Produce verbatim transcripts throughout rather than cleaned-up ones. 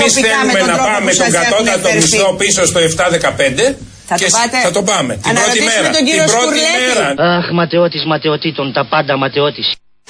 εμείς θέλουμε να πάμε τον κατώτατο μισθό πίσω στο επτά δεκαπέντε. Θα και το πάτε. Θα το πάμε. Την πρώτη μέρα. Τον κύριο την πρώτη μέρα. Αχ, ματαιώτης ματαιωτήτων, τα πάντα ματαιώτης.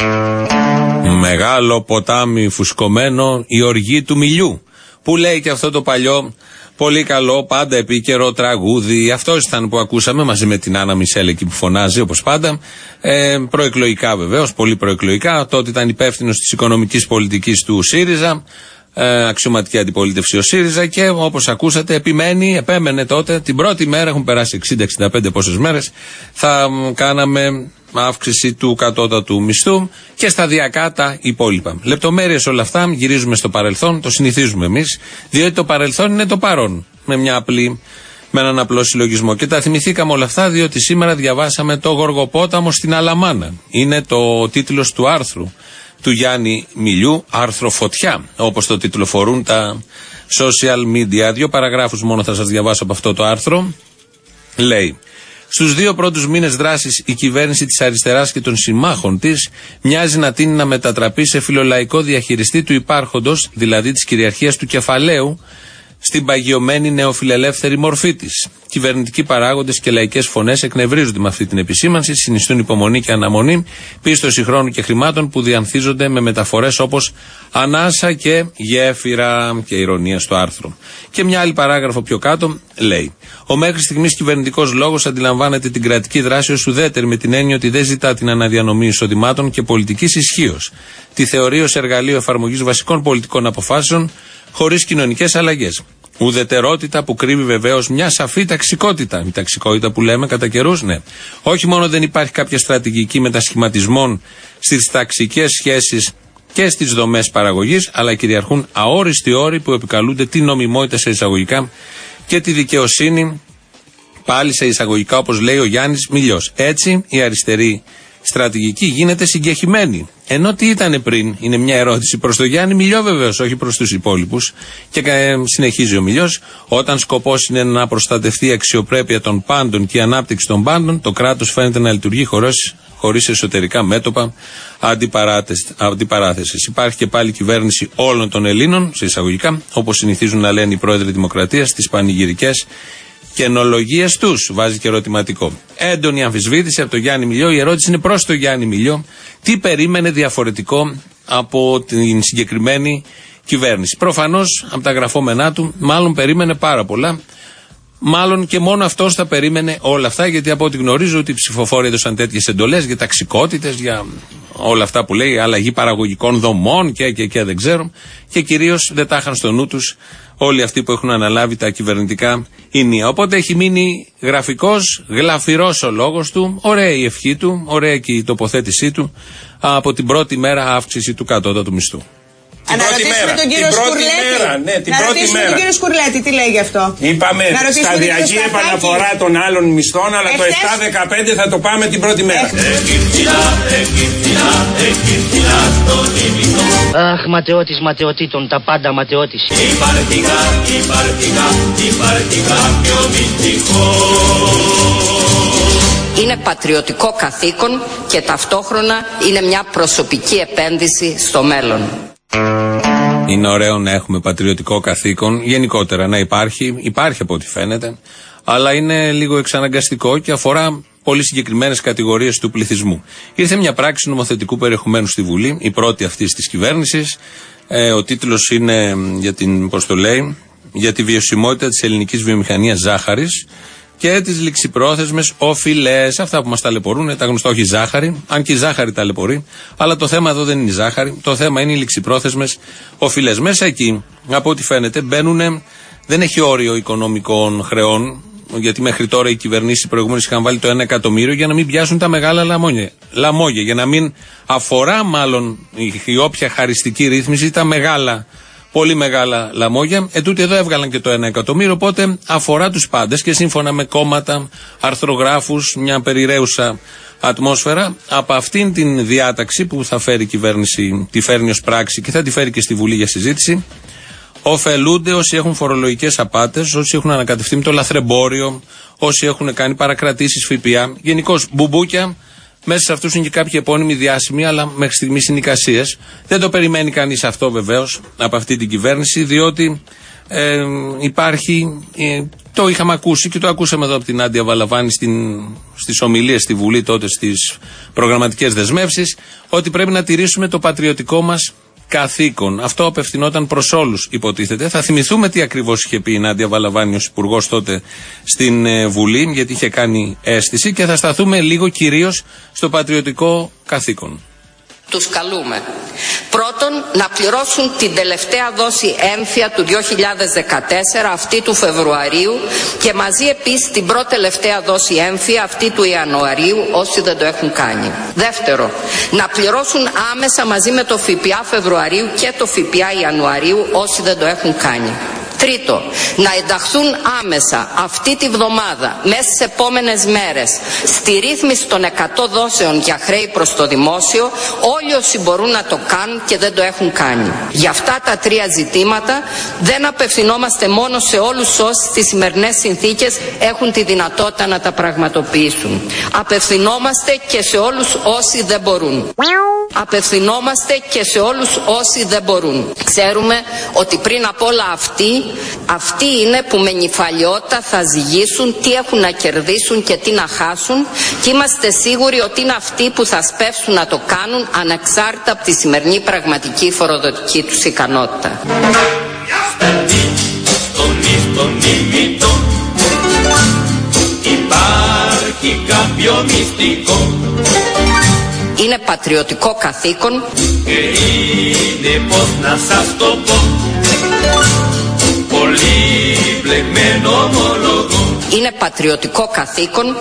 Μεγάλο ποτάμι φουσκωμένο, η οργή του μιλιού. Που λέει και αυτό το παλιό, πολύ καλό, πάντα επίκαιρο τραγούδι. Αυτό ήταν που ακούσαμε μαζί με την Άννα Μισελ εκεί που φωνάζει όπως πάντα. Ε, προεκλογικά βεβαίως, πολύ προεκλογικά. Τότε ήταν υπεύθυνος της οικονομικής πολιτικής του ΣΥΡΙΖΑ. Ε, αξιωματική αντιπολίτευση ο ΣΥΡΙΖΑ και όπως ακούσατε επιμένει, επέμενε τότε την πρώτη μέρα, έχουν περάσει εξήντα εξήντα πέντε πόσες μέρες, θα κάναμε αύξηση του κατώτατου μισθού και σταδιακά τα υπόλοιπα. Λεπτομέρειες όλα αυτά, γυρίζουμε στο παρελθόν, το συνηθίζουμε εμείς, διότι το παρελθόν είναι το παρόν, με μια απλή, με έναν απλό συλλογισμό. Και τα θυμηθήκαμε όλα αυτά διότι σήμερα διαβάσαμε το Γοργοπόταμο στην Αλαμάνα. Είναι το τίτλος του άρθρου του Γιάννη Μιλιού, άρθρο φωτιά, όπως το τιτλοφορούν τα social media. Δύο παραγράφους μόνο θα σας διαβάσω από αυτό το άρθρο. Λέει: στους δύο πρώτους μήνες δράσης η κυβέρνηση της αριστεράς και των συμμάχων της μοιάζει να τείνει να μετατραπεί σε φιλολαϊκό διαχειριστή του υπάρχοντος, δηλαδή της κυριαρχίας του κεφαλαίου, στην παγιωμένη νεοφιλελεύθερη μορφή της. Κυβερνητικοί παράγοντες και λαϊκές φωνές εκνευρίζονται με αυτή την επισήμανση, συνιστούν υπομονή και αναμονή, πίστοση χρόνου και χρημάτων που διανθίζονται με μεταφορές όπως ανάσα και γέφυρα, και ηρωνία στο άρθρο. Και μια άλλη παράγραφο πιο κάτω λέει: ο μέχρι στιγμής κυβερνητικός λόγος αντιλαμβάνεται την κρατική δράση ως ουδέτερη με την έννοια ότι δεν ζητά την αναδιανομή εισοδημάτων και πολιτικής ισχύως. Τη θεωρεί ως εργαλείο εφαρμογής βασικών πολιτικών αποφάσεων χωρίς κοινωνικές αλλαγές. Ουδετερότητα που κρύβει βεβαίως μια σαφή ταξικότητα. Η ταξικότητα που λέμε κατά καιρούς, ναι. Όχι μόνο δεν υπάρχει κάποια στρατηγική μετασχηματισμών στις ταξικές σχέσεις και στις δομές παραγωγής, αλλά κυριαρχούν αόριστοι όροι που επικαλούνται τη νομιμότητα σε εισαγωγικά και τη δικαιοσύνη πάλι σε εισαγωγικά, όπως λέει ο Γιάννης Μιλιός. Έτσι η αριστερή στρατηγική γίνεται συγκεχημένη. Ενώ τι ήταν πριν, είναι μια ερώτηση προς τον Γιάννη Μιλιό βεβαίως, όχι προς τους υπόλοιπους. Και ε, συνεχίζει ο Μιλιός: όταν σκοπός είναι να προστατευτεί η αξιοπρέπεια των πάντων και η ανάπτυξη των πάντων, το κράτος φαίνεται να λειτουργεί χωρίς, χωρίς εσωτερικά μέτωπα αντιπαράθεσης. Υπάρχει και πάλι κυβέρνηση όλων των Ελλήνων, σε εισαγωγικά, όπως συνηθίζουν να λένε οι πρόεδροι Δημοκρατίας στις πανηγυρικές καινολογίες τους. Βάζει και ερωτηματικό. Έντονη αμφισβήτηση από τον Γιάννη Μιλιό. Η ερώτηση είναι προς τον Γιάννη Μιλιό: τι περίμενε διαφορετικό από την συγκεκριμένη κυβέρνηση. Προφανώς από τα γραφόμενά του, μάλλον περίμενε πάρα πολλά. Μάλλον και μόνο αυτός θα περίμενε όλα αυτά, γιατί από ό,τι γνωρίζω ότι οι ψηφοφόροι έδωσαν τέτοιες εντολές για ταξικότητες, για όλα αυτά που λέει, αλλαγή παραγωγικών δομών και, και, και δεν ξέρω. Και κυρίως δεν τα είχαν στο νου τους όλοι αυτοί που έχουν αναλάβει τα κυβερνητικά ηνία. Οπότε έχει μείνει γραφικός, γλαφυρός ο λόγος του, ωραία η ευχή του, ωραία και η τοποθέτησή του από την πρώτη μέρα αύξηση του κατώτατου μισθού. Την πρώτη μέρα. Τον κύριο την πρώτη Σκουρλέτη. μέρα. Ναι, την να πρώτη ρωτήσουμε μέρα. τον κύριο Σκουρλέτη, τι λέει γι' αυτό. Είπαμε σταδιακή επαναφορά των άλλων μισθών, αλλά Εχθές... το επτά δεκαπέντε θα το πάμε την πρώτη μέρα. Αχ, ματαιώτης ματαιωτήτων, τα πάντα ματαιώτης. Είναι πατριωτικό καθήκον και ταυτόχρονα είναι μια προσωπική επένδυση στο μέλλον. Είναι ωραίο να έχουμε πατριωτικό καθήκον, γενικότερα να υπάρχει, υπάρχει από ό,τι φαίνεται, αλλά είναι λίγο εξαναγκαστικό και αφορά πολύ συγκεκριμένες κατηγορίες του πληθυσμού. Ήρθε μια πράξη νομοθετικού περιεχομένου στη Βουλή, η πρώτη αυτής της κυβέρνησης. Ε, ο τίτλος είναι για την, πώς το λέει, για τη βιωσιμότητα της ελληνικής βιομηχανίας ζάχαρης και τις ληξιπρόθεσμες οφειλές. Αυτά που μας ταλαιπωρούν, τα γνωστά, όχι ζάχαρη, αν και η ζάχαρη ταλαιπωρεί, αλλά το θέμα εδώ δεν είναι η ζάχαρη, το θέμα είναι οι ληξιπρόθεσμες οφειλές. Μέσα εκεί, από ό,τι φαίνεται, μπαίνουν, δεν έχει όριο οικονομικών χρεών, γιατί μέχρι τώρα οι κυβερνήσεις προηγούμενες είχαν βάλει το ένα εκατομμύριο για να μην πιάσουν τα μεγάλα λαμόγια, λαμόγια για να μην αφορά μάλλον η όποια χαριστική ρύθμιση τα μεγάλα, πολύ μεγάλα λαμόγια. Ετούτοι εδώ έβγαλαν και το ένα εκατομμύριο, οπότε αφορά τους πάντες και σύμφωνα με κόμματα, αρθρογράφους, μια περιραίουσα ατμόσφαιρα. Από αυτήν την διάταξη που θα φέρει η κυβέρνηση, τη φέρνει ως πράξη και θα τη φέρει και στη Βουλή για συζήτηση, ωφελούνται όσοι έχουν φορολογικές απάτες, όσοι έχουν ανακατευτεί με το λαθρεμπόριο, όσοι έχουν κάνει παρακρατήσεις ΦΠΑ, γενικώς μπουμπούκια Μέσα σε αυτούς είναι και κάποιοι επώνυμοι διάσημοι, αλλά μέχρι στιγμής είναι εικασίες. Δεν το περιμένει κανείς αυτό βεβαίως από αυτή την κυβέρνηση, διότι ε, υπάρχει, ε, το είχαμε ακούσει και το ακούσαμε εδώ από την Νάντια Βαλαβάνη στην, στις ομιλίες στη Βουλή τότε, στις προγραμματικές δεσμεύσεις, ότι πρέπει να τηρήσουμε το πατριωτικό μας καθήκον. Αυτό απευθυνόταν προς όλους, υποτίθεται. Θα θυμηθούμε τι ακριβώς είχε πει η Νάντια Βαλαβάνη ως υπουργός τότε στην ε, Βουλή, γιατί είχε κάνει αίσθηση, και θα σταθούμε λίγο κυρίως στο πατριωτικό καθήκον. Τους καλούμε. Πρώτον, να πληρώσουν την τελευταία δόση έμφυα του δύο χιλιάδες δεκατέσσερα, αυτή του Φεβρουαρίου, και μαζί επίσης την πρώτη τελευταία δόση έμφυα, αυτή του Ιανουαρίου, όσοι δεν το έχουν κάνει. Δεύτερο, να πληρώσουν άμεσα μαζί με το ΦΠΑ Φεβρουαρίου και το ΦΠΑ Ιανουαρίου, όσοι δεν το έχουν κάνει. Τρίτο, να ενταχθούν άμεσα αυτή τη βδομάδα, μέσα στις επόμενες μέρες, στη ρύθμιση των εκατό δόσεων για χρέη προς το δημόσιο, όλοι όσοι μπορούν να το κάνουν και δεν το έχουν κάνει. Για αυτά τα τρία ζητήματα δεν απευθυνόμαστε μόνο σε όλους όσοι στις σημερινές συνθήκες έχουν τη δυνατότητα να τα πραγματοποιήσουν. Απευθυνόμαστε και σε όλους όσοι δεν μπορούν. Απευθυνόμαστε και σε όλους όσοι δεν μπορούν. Ξέρουμε ότι πριν απ' όλα αυτοί, αυτοί είναι που με νυφαλιότητα θα ζυγίσουν τι έχουν να κερδίσουν και τι να χάσουν, και είμαστε σίγουροι ότι είναι αυτοί που θα σπεύσουν να το κάνουν ανεξάρτητα από τη σημερινή πραγματική φοροδοτική τους ικανότητα. Υπάρχει κάποιο μυστικό. Είναι πατριωτικό καθήκον. Και είναι, πώς να σας το πω, πολύ μπλεγμένο ομολογώ. Είναι πατριωτικό καθήκον.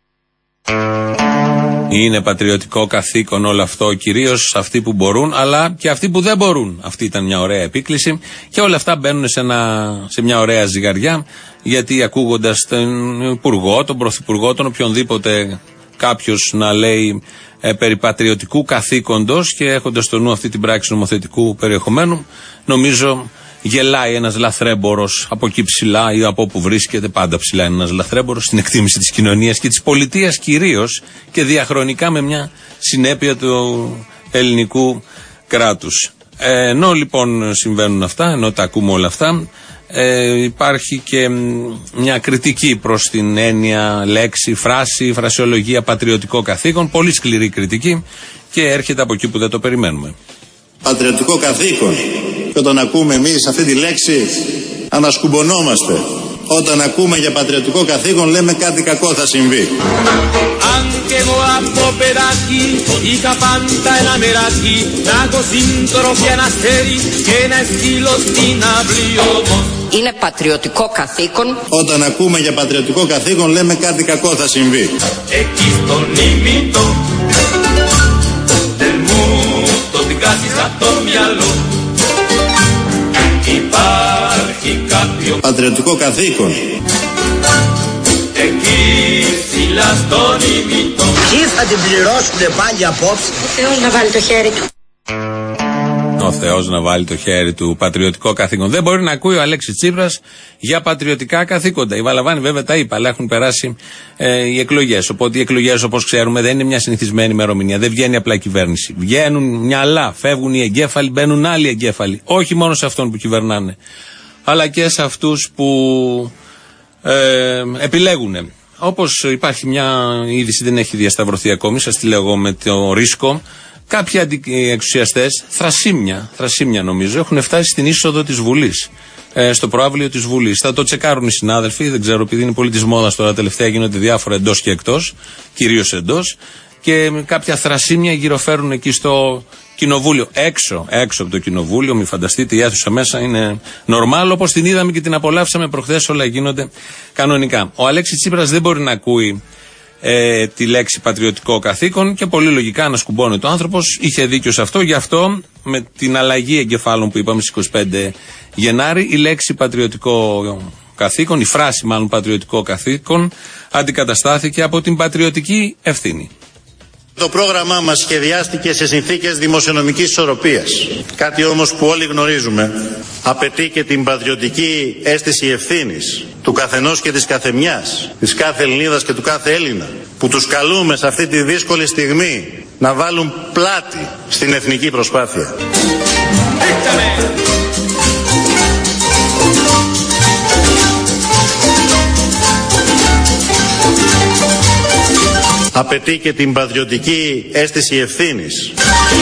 Είναι πατριωτικό καθήκον όλο αυτό, κυρίως αυτοί που μπορούν, αλλά και αυτοί που δεν μπορούν. Αυτή ήταν μια ωραία επίκληση, και όλα αυτά μπαίνουν σε, ένα, σε μια ωραία ζυγαριά, γιατί ακούγοντας τον Υπουργό, τον Πρωθυπουργό, τον οποιονδήποτε κάποιος να λέει ε, περί πατριωτικού καθήκοντος και έχοντας στο νου αυτή την πράξη νομοθετικού περιεχομένου, νομίζω γελάει ένας λαθρέμπορος από εκεί ψηλά ή από όπου βρίσκεται. Πάντα ψηλά είναι ένας λαθρέμπορος στην εκτίμηση της κοινωνίας και της πολιτείας κυρίως, και διαχρονικά με μια συνέπεια του ελληνικού κράτους. Ε, ενώ λοιπόν συμβαίνουν αυτά, ενώ τα ακούμε όλα αυτά, ε, υπάρχει και μια κριτική προς την έννοια, λέξη, φράση, φρασιολογία πατριωτικό καθήκον, πολύ σκληρή κριτική, και έρχεται από εκεί που δεν το περιμένουμε. Πατριωτικό καθήκον. Και όταν ακούμε εμείς αυτή τη λέξη ανασκουμπωνόμαστε. Όταν ακούμε για πατριωτικό καθήκον λέμε κάτι κακό θα συμβεί. Είναι πατριωτικό καθήκον. Όταν ακούμε για πατριωτικό καθήκον λέμε κάτι κακό θα συμβεί. Εκεί στον ήμιτο δεν μου το δικάσεις από το μυαλό. Υπάρχει κάποιο πατριωτικό καθήκον. Εκεί ψηλά στον ήμιτο. Ποιοι θα την πληρώσουνε πάλι απόψε? Ο Θεός να βάλει το χέρι του. Ο Θεός να βάλει το χέρι του. Πατριωτικό καθήκον. Δεν μπορεί να ακούει ο Αλέξης Τσίπρας για πατριωτικά καθήκοντα. Η Βαλαβάνη βέβαια τα είπε, αλλά έχουν περάσει ε, οι εκλογές. Οπότε οι εκλογές, όπως ξέρουμε, δεν είναι μια συνηθισμένη ημερομηνία. Δεν βγαίνει απλά κυβέρνηση. Βγαίνουν μυαλά, φεύγουν οι εγκέφαλοι, μπαίνουν άλλοι εγκέφαλοι. Όχι μόνο σε αυτόν που κυβερνάνε, αλλά και σε αυτούς που ε, επιλέγουν. Όπως υπάρχει μια είδηση, δεν έχει διασταυρωθεί ακόμη, σας τη λέω εγώ με το ρίσκο. Κάποιοι εξουσιαστές, θρασίμια, θρασίμια νομίζω, έχουν φτάσει στην είσοδο της Βουλής, ε, στο προαύλιο της Βουλής. Θα το τσεκάρουν οι συνάδελφοι, δεν ξέρω, επειδή είναι πολύ της μόδας τώρα τελευταία, γίνονται διάφορα εντός και εκτός, κυρίως εντός, και κάποια θρασίμια γυροφέρουν εκεί στο κοινοβούλιο. Έξω, έξω από το κοινοβούλιο, μην φανταστείτε, η αίθουσα μέσα είναι νορμάλ, όπως την είδαμε και την απολαύσαμε προχθές, όλα γίνονται κανονικά. Ο Αλέξης Τσίπρας δεν μπορεί να ακούει Ε, τη λέξη πατριωτικό καθήκον, και πολύ λογικά ανασκουμπώνεται ο άνθρωπος. Είχε δίκιο σε αυτό, γι' αυτό με την αλλαγή εγκεφάλων που είπαμε στις είκοσι πέντε Γενάρη, η λέξη πατριωτικό καθήκον, η φράση μάλλον πατριωτικό καθήκον, αντικαταστάθηκε από την πατριωτική ευθύνη. Το πρόγραμμά μας σχεδιάστηκε σε συνθήκες δημοσιονομικής ισορροπίας. Κάτι όμως που όλοι γνωρίζουμε απαιτεί και την πατριωτική αίσθηση ευθύνης του καθενός και της καθεμιάς, της κάθε Ελληνίδας και του κάθε Έλληνα, που τους καλούμε σε αυτή τη δύσκολη στιγμή να βάλουν πλάτη στην εθνική προσπάθεια. Απαιτεί και την πατριωτική αίσθηση ευθύνης.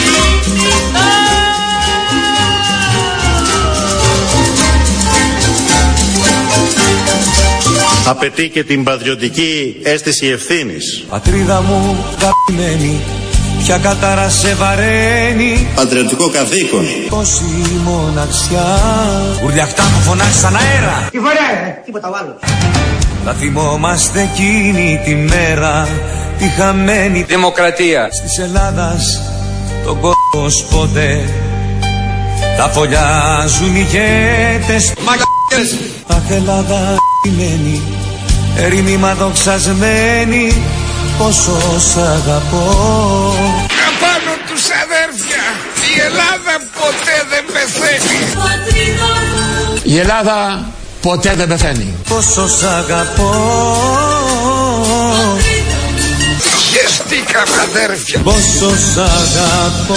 Απαιτεί και την πατριωτική αίσθηση ευθύνης. Πατρίδα μου καπημένη, ποια κατάρα σε βαραίνει. Πατριωτικό καθήκον. Πόση μοναξιά. Ουρλιαχτά που φωνάζει σαν αέρα. Τι βαρέα, τίποτα άλλο. Θα θυμόμαστε εκείνη τη μέρα, τη χαμένη δημοκρατία της Ελλάδας, τον κόσμο ποτέ. Τα φωλιάζουν οι ηγέτες. Μαγιές. Αχ, Ελλάδα κειμένη, ερημήμα δοξασμένη, πόσο σ' αγαπώ. Απάνω τους αδέρφια, η Ελλάδα ποτέ δεν πεθαίνει. Η Ελλάδα ποτέ δεν πεθαίνει. Πόσο σ' αγαπώ. Χεστήκαμε αδέρφια. Πόσο σ' αγαπώ.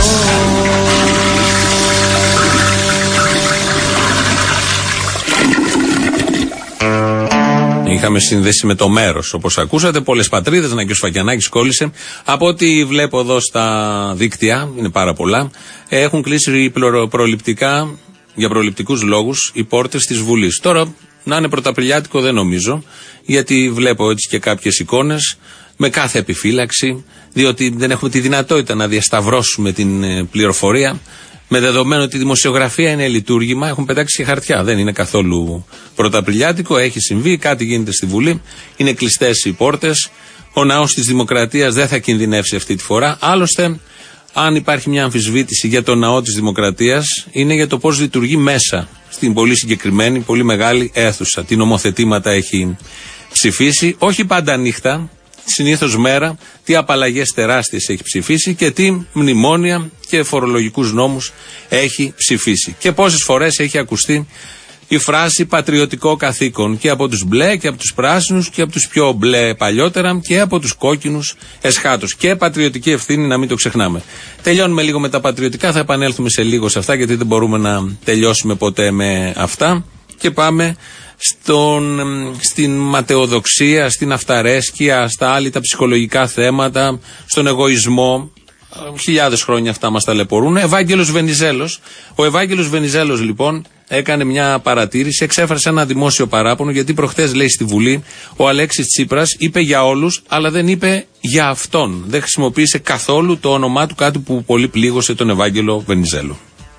Είχαμε συνδέσει με το μέρος, όπως ακούσατε, πολλές πατρίδες, να και ο Σφακιανάκης κόλλησε. Από ό,τι βλέπω εδώ στα δίκτυα, είναι πάρα πολλά, έχουν κλείσει προληπτικά, για προληπτικούς λόγους, οι πόρτες της Βουλής. Τώρα, να είναι πρωταπριλιάτικο δεν νομίζω, γιατί βλέπω έτσι και κάποιες εικόνες, με κάθε επιφύλαξη, διότι δεν έχουμε τη δυνατότητα να διασταυρώσουμε την πληροφορία. Με δεδομένο ότι η δημοσιογραφία είναι λειτουργήμα, έχουν πετάξει και χαρτιά. Δεν είναι καθόλου πρωταπριλιάτικο, έχει συμβεί, κάτι γίνεται στη Βουλή, είναι κλειστές οι πόρτες. Ο ναός της Δημοκρατίας δεν θα κινδυνεύσει αυτή τη φορά. Άλλωστε, αν υπάρχει μια αμφισβήτηση για το ναό της Δημοκρατίας, είναι για το πώς λειτουργεί μέσα, στην πολύ συγκεκριμένη, πολύ μεγάλη αίθουσα. Τι νομοθετήματα έχει ψηφίσει, όχι πάντα νύχτα. Συνήθως μέρα, τι απαλλαγές τεράστιες έχει ψηφίσει και τι μνημόνια και φορολογικούς νόμους έχει ψηφίσει. Και πόσες φορές έχει ακουστεί η φράση πατριωτικό καθήκον και από τους μπλε και από τους πράσινους και από τους πιο μπλε παλιότερα και από τους κόκκινους εσχάτως. Και πατριωτική ευθύνη, να μην το ξεχνάμε. Τελειώνουμε λίγο με τα πατριωτικά, θα επανέλθουμε σε λίγο σε αυτά, γιατί δεν μπορούμε να τελειώσουμε ποτέ με αυτά. Και πάμε στον, στην ματαιοδοξία, στην αυταρέσκεια, στα άλλη τα ψυχολογικά θέματα, στον εγωισμό. Χιλιάδες χρόνια αυτά μας ταλαιπωρούν. Ευάγγελος Βενιζέλος. Ο Ευάγγελος Βενιζέλος λοιπόν έκανε μια παρατήρηση, εξέφρασε ένα δημόσιο παράπονο, γιατί προχτές, λέει, στη Βουλή ο Αλέξης Τσίπρας είπε για όλους, αλλά δεν είπε για αυτόν. Δεν χρησιμοποίησε καθόλου το όνομά του, κάτι που πολύ πλήγωσε τον Ευάγγελο Βενιζέλο.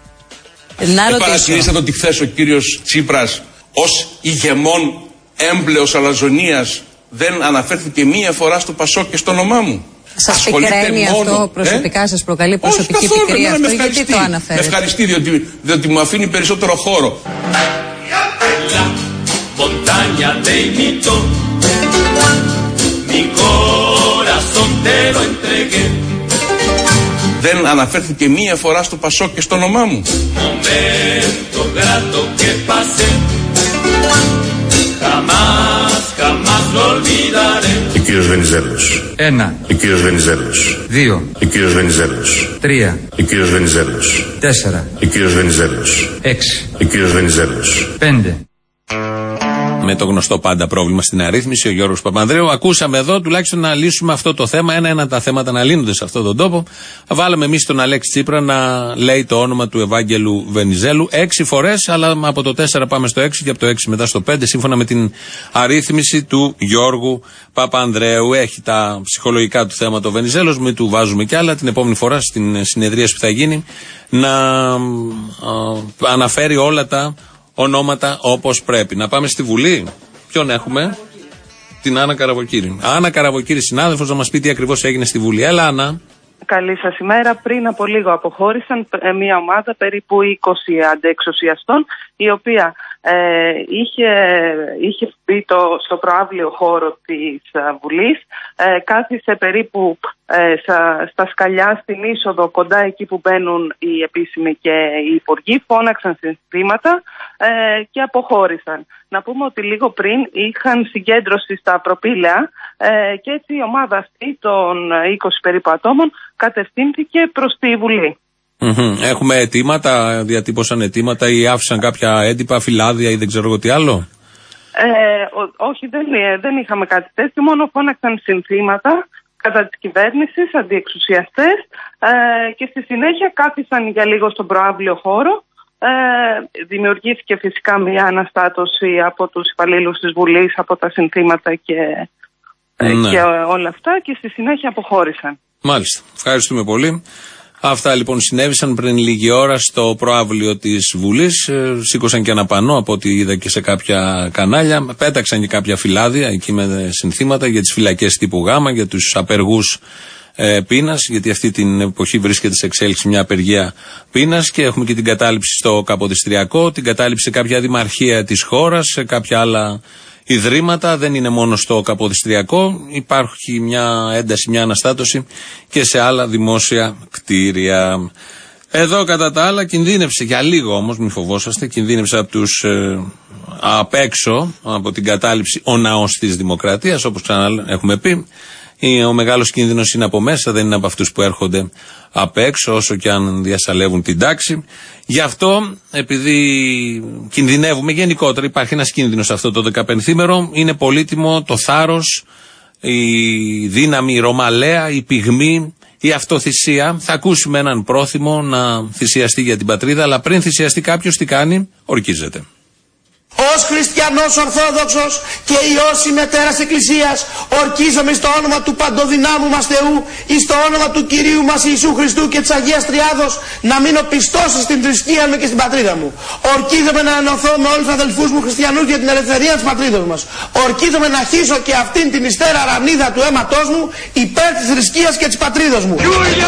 Ε, παρατηρήσατε ότι χθες ο κύριος Τσίπρας ως ηγεμόν έμπλεος αλαζονίας δεν αναφέρθηκε μία φορά στο Πασόκ και στο όνομά μου. Σας πικραίνει αυτό προσωπικά, ε? σας προκαλεί προσωπική πικρία αυτό, γιατί το αναφέρετε? Με ευχαριστεί, διότι, διότι μου αφήνει περισσότερο χώρο. Δεν αναφέρθηκε μία φορά στο Πασόκ και στο όνομά μου. Ο κύριος Βενιζέλος. Ένα. Ο κύριος Βενιζέλος. Δύο. Ο κύριος Βενιζέλος. Τρία. Ο κύριος Βενιζέλος. Τέσσερα. Ο κύριος Βενιζέλος. Έξι. Ο κύριος Βενιζέλος. Πέντε. Με το γνωστό πάντα πρόβλημα στην αρρύθμιση, ο Γιώργος Παπανδρέου. Ακούσαμε εδώ τουλάχιστον να λύσουμε αυτό το θέμα. Ένα-ένα τα θέματα να λύνονται σε αυτόν τον τόπο. Βάλαμε εμείς τον Αλέξη Τσίπρα να λέει το όνομα του Ευάγγελου Βενιζέλου έξι φορές, αλλά από το τέσσερα πάμε στο έξι και από το έξι μετά στο πέντε, σύμφωνα με την αρρύθμιση του Γιώργου Παπανδρέου. Έχει τα ψυχολογικά του θέματα ο Βενιζέλος, μην του βάζουμε κι άλλα. Την επόμενη φορά στην συνεδρίαση που θα γίνει να α, αναφέρει όλα τα ονόματα όπως πρέπει. Να πάμε στη Βουλή. Ποιον έχουμε? Την Άννα Καραβοκύρη. Άννα Καραβοκύρη, συνάδελφος, να μας πει τι ακριβώς έγινε στη Βουλή. Έλα, Άννα. Καλή σας ημέρα. Πριν από λίγο αποχώρησαν μια ομάδα περίπου είκοσι αντεξουσιαστών, η οποία ε, είχε, είχε μπει το, στο προαύλιο χώρο της uh, Βουλής, ε, κάθισε περίπου ε, στα, στα σκαλιά στην είσοδο, κοντά εκεί που μπαίνουν οι επίσημοι και οι υπουργοί, φώναξαν συνθήματα ε, και αποχώρησαν. Να πούμε ότι λίγο πριν είχαν συγκέντρωση στα προπήλαια ε, και έτσι η ομάδα αυτή των είκοσι περίπου ατόμων κατευθύνθηκε προς τη Βουλή. Mm-hmm. Έχουμε αιτήματα, διατύπωσαν αιτήματα ή άφησαν κάποια έντυπα, φυλάδια ή δεν ξέρω εγώ τι άλλο. Ε, ό, όχι, δεν, δεν είχαμε κάτι τέτοιο, μόνο φώναξαν συνθήματα κατά της κυβέρνησης, αντιεξουσιαστές ε, και στη συνέχεια κάθισαν για λίγο στον προαύλιο χώρο. Ε, δημιουργήθηκε φυσικά μια αναστάτωση από τους υπαλλήλους της Βουλής, από τα συνθήματα και, ναι. και όλα αυτά, και στη συνέχεια αποχώρησαν. Μάλιστα, ευχαριστούμε πολύ. Αυτά λοιπόν συνέβησαν πριν λίγη ώρα στο προαύλιο της Βουλής. Ε, σήκωσαν και ένα πανό από ό,τι είδα και σε κάποια κανάλια. Πέταξαν και κάποια φυλάδια εκεί με συνθήματα για τις φυλακές τύπου Γ, για τους απεργούς ε, πείνας, γιατί αυτή την εποχή βρίσκεται σε εξέλιξη μια απεργία πείνας, και έχουμε και την κατάληψη στο Καποδιστριακό, την κατάληψη σε κάποια δημαρχία της χώρας, σε κάποια άλλα ιδρύματα. Δεν είναι μόνο στο Καποδιστριακό, υπάρχει μια ένταση, μια αναστάτωση και σε άλλα δημόσια κτίρια. Εδώ κατά τα άλλα κινδύνευσε για λίγο, όμως μην φοβόσαστε, κινδύνευσε από τους ε, απ' έξω από την κατάληψη ο ναός της Δημοκρατίας, όπως ξανά έχουμε πει. Ο μεγάλος κίνδυνος είναι από μέσα, δεν είναι από αυτούς που έρχονται απ' έξω, όσο και αν διασαλεύουν την τάξη. Γι' αυτό, επειδή κινδυνεύουμε γενικότερα, υπάρχει ένας κίνδυνος αυτό το δεκαπενθήμερο, είναι πολύτιμο το θάρρος, η δύναμη, η ρωμαλαία, η πυγμή, η αυτοθυσία. Θα ακούσουμε έναν πρόθυμο να θυσιαστεί για την πατρίδα, αλλά πριν θυσιαστεί κάποιος τι κάνει? Ορκίζεται. Ως χριστιανός Ορθόδοξος και Υιός ημετέρας Εκκλησίας, ορκίζομαι στο όνομα του παντοδυνάμου μας Θεού ή στο όνομα του Κυρίου μας Ιησού Χριστού και της Αγίας Τριάδος να μείνω πιστός στην θρησκεία μου και στην πατρίδα μου. Ορκίζομαι να ενωθώ με όλους τους αδελφούς μου χριστιανούς για την ελευθερία της πατρίδας μας. Ορκίζομαι να χύσω και αυτήν την υστέρα ρανίδα του αίματός μου υπέρ της θρησκείας και της πατρίδας μου.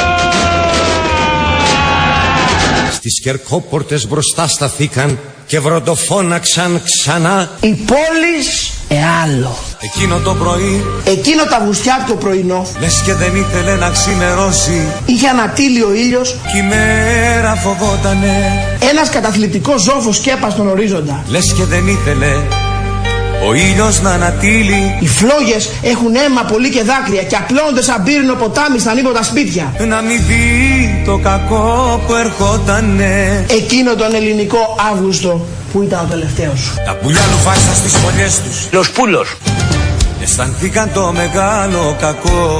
Στις κερκόπορτες μπροστά σταθήκαν και βροντοφώναξαν ξανά. Η πόλης εάλλο. Εκείνο το πρωί, εκείνο τα βουστιά το πρωινό, λες και δεν ήθελε να ξημερώσει. Είχε ανατείλει ο ήλιος κι η μέρα φοβότανε. Ένας καταθλιπτικός ζόφος σκέπα στον ορίζοντα. Λες και δεν ήθελε ο ήλιος να ανατείλει. Οι φλόγες έχουν αίμα πολύ και δάκρυα και απλώνονται σαν πύρινο ποτάμι στα ανίποτα σπίτια. Να μην δει το κακό που ερχότανε. Εκείνο τον ελληνικό Αύγουστο που ήταν ο τελευταίος. Τα πουλιά λουφάξαν στις φωλιές τους. Los πούλος. Αισθανθήκαν το μεγάλο κακό.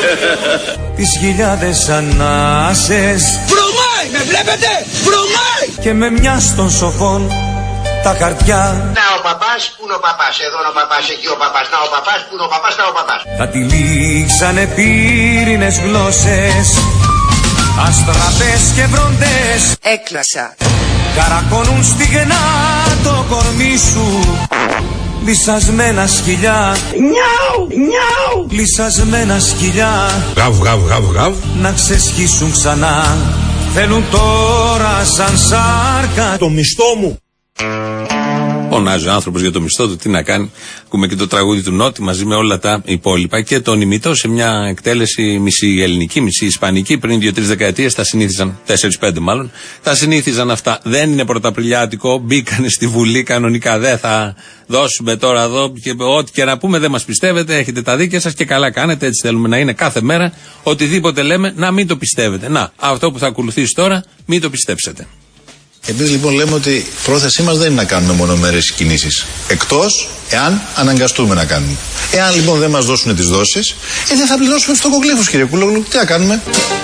Τις χιλιάδες ανάσες. Βρωμάει, με βλέπετε, βρωμάει. Και με μια των σοφών τα χαρτιά. Να ο παπάς, πού είναι ο παπάς, εδώ είναι ο παπάς, εκεί ο παπάς, να ο παπάς, πού είναι ο παπάς, να ο παπάς. Θα τυλίξανε πύρινες γλώσσες, αστραπές και βροντές. Έκλασα. Καρακώνουν στιγνά το κορμί σου, λυσασμένα σκυλιά. Νιάου, νιάου. Λυσασμένα σκυλιά. Γαβ, γαβ, γαβ, γαβ. Να ξεσχίσουν ξανά, θέλουν τώρα σαν σάρκα το μισθό μου. Φωνάζει ο άνθρωπος για το μισθό του, τι να κάνει. Ακούμε και το τραγούδι του Νότι μαζί με όλα τα υπόλοιπα και τον ημιτό σε μια εκτέλεση μισή ελληνική, μισή ισπανική. Πριν δύο-τρεις δεκαετίες τα συνήθιζαν, τέσσερις-πέντε μάλλον, τα συνήθιζαν αυτά. Δεν είναι πρωταπριλιάτικο, μπήκανε στη Βουλή κανονικά. Δεν θα δώσουμε τώρα εδώ και ό,τι και να πούμε δεν μας πιστεύετε, έχετε τα δίκαια σας και καλά κάνετε. Έτσι θέλουμε να είναι κάθε μέρα. Οτιδήποτε λέμε να μην το πιστεύετε. Να, αυτό που θα ακολουθήσει τώρα, μην το πιστέψετε. Εμείς λοιπόν λέμε ότι η πρόθεσή μας δεν είναι να κάνουμε μονομερές κινήσεις. Εκτός εάν αναγκαστούμε να κάνουμε. Εάν λοιπόν δεν μας δώσουν τις δόσεις, ε, δεν θα πληρώσουμε στους τοκογλύφους, κύριε Κούλογλου. Τι να κάνουμε.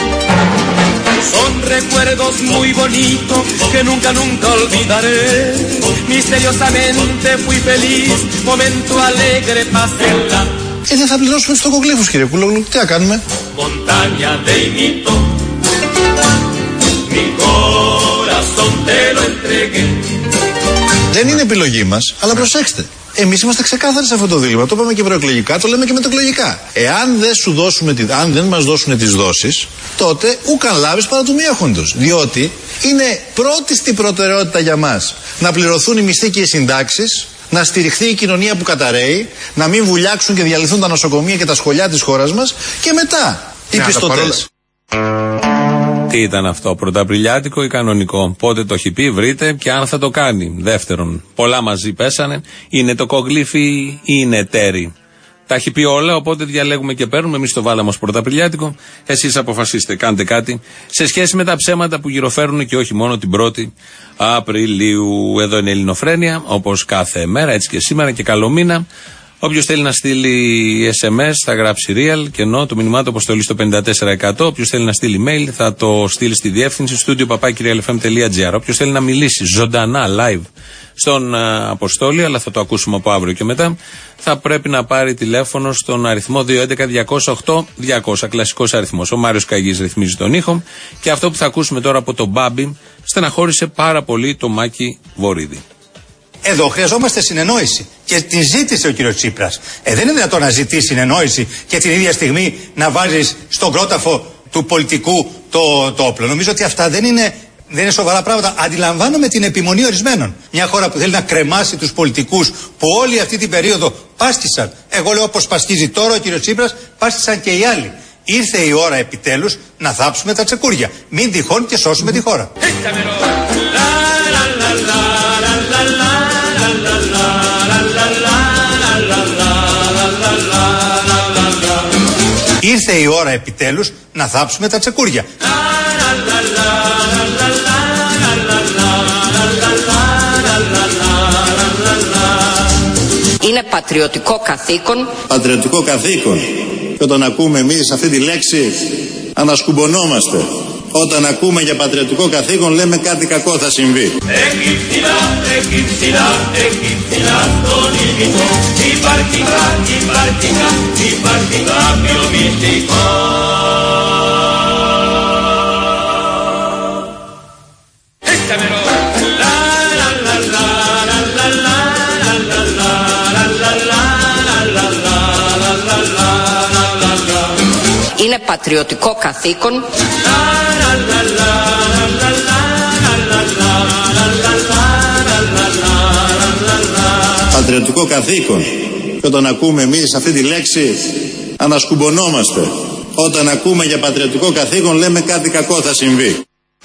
Son recuerdos muy bonitos que nunca, nunca olvidaré. Misteriosamente fui feliz, momento alegre pasé la. Ε, δεν θα πληρώσουμε στους τοκογλύφους, κύριε Κούλογλου. Τι να κάνουμε. Montaña de Inito, mi corazón te lo entregué. Δεν είναι επιλογή μας, αλλά προσέξτε. Εμείς είμαστε ξεκάθαροι σε αυτό το δίλημμα. Το είπαμε και προεκλογικά, το λέμε και μετεκλογικά. Εάν δεν, σου δώσουμε, αν δεν μας δώσουν τις δόσεις, τότε ούκαν λάβεις παρά του μη έχοντος. Διότι είναι πρώτη στην προτεραιότητα για μας να πληρωθούν οι μισθοί και οι συντάξεις, να στηριχθεί η κοινωνία που καταραίει, να μην βουλιάξουν και διαλυθούν τα νοσοκομεία και τα σχολιά της χώρας μας και μετά οι πιστωτές. Τι ήταν αυτό, πρωταπριλιάτικο ή κανονικό? Πότε το έχει πει, βρείτε, και αν θα το κάνει. Δεύτερον, πολλά μαζί πέσανε. Είναι το κογλίφι ή είναι εταίροι? Τα έχει πει όλα, οπότε διαλέγουμε και παίρνουμε. Εμείς το βάλαμε ως πρωταπριλιάτικο. Εσείς αποφασίστε, κάντε κάτι σε σχέση με τα ψέματα που γυροφέρουν και όχι μόνο την πρώτη Απριλίου. Εδώ είναι η Ελληνοφρένεια, όπως κάθε μέρα, έτσι και σήμερα, και καλό μήνα. Όποιος θέλει να στείλει ες εμ ες θα γράψει real και ενώ το μηνυμά του αποστολή στο πέντε τέσσερα εκατό. Όποιος θέλει να στείλει mail θα το στείλει στη διεύθυνση studio παπάκι real f m τελεία g r. Όποιος θέλει να μιλήσει ζωντανά live στον uh, Αποστόλη, αλλά θα το ακούσουμε από αύριο και μετά, θα πρέπει να πάρει τηλέφωνο στον αριθμό δύο έντεκα διακόσια οκτώ διακόσια, κλασικός αριθμός. Ο Μάριος Καγής ρυθμίζει τον ήχο και αυτό που θα ακούσουμε τώρα από τον Μπάμπη στεναχώρησε πάρα πολύ το Μάκη Βορίδη. Εδώ χρειαζόμαστε συνεννόηση και την ζήτησε ο κύριος Τσίπρας. Ε, δεν είναι δυνατόν να ζητήσει συνεννόηση και την ίδια στιγμή να βάζεις στον κρόταφο του πολιτικού το, το όπλο. Νομίζω ότι αυτά δεν είναι, δεν είναι σοβαρά πράγματα. Αντιλαμβάνομαι την επιμονή ορισμένων. Μια χώρα που θέλει να κρεμάσει τους πολιτικούς που όλη αυτή την περίοδο πάστησαν. Εγώ λέω όπως πασχίζει τώρα ο κύριος Τσίπρας, πάστησαν και οι άλλοι. Ήρθε η ώρα επιτέλους να θάψουμε τα τσεκούρια. Μην τυχόν και σώσουμε τη χώρα. Ήρθε η ώρα επιτέλους να θάψουμε τα τσεκούρια. Είναι πατριωτικό καθήκον. Πατριωτικό καθήκον. Και όταν ακούμε εμείς αυτή τη λέξη ανασκουμπωνόμαστε. Όταν ακούμε για πατριωτικό καθήκον λέμε κάτι κακό θα συμβεί. Είναι πατριωτικό καθήκον. Πατριωτικό καθήκον. Και όταν ακούμε εμείς αυτή τη λέξη ανασκουμπωνόμαστε. Όταν ακούμε για πατριωτικό καθήκον λέμε κάτι κακό θα συμβεί.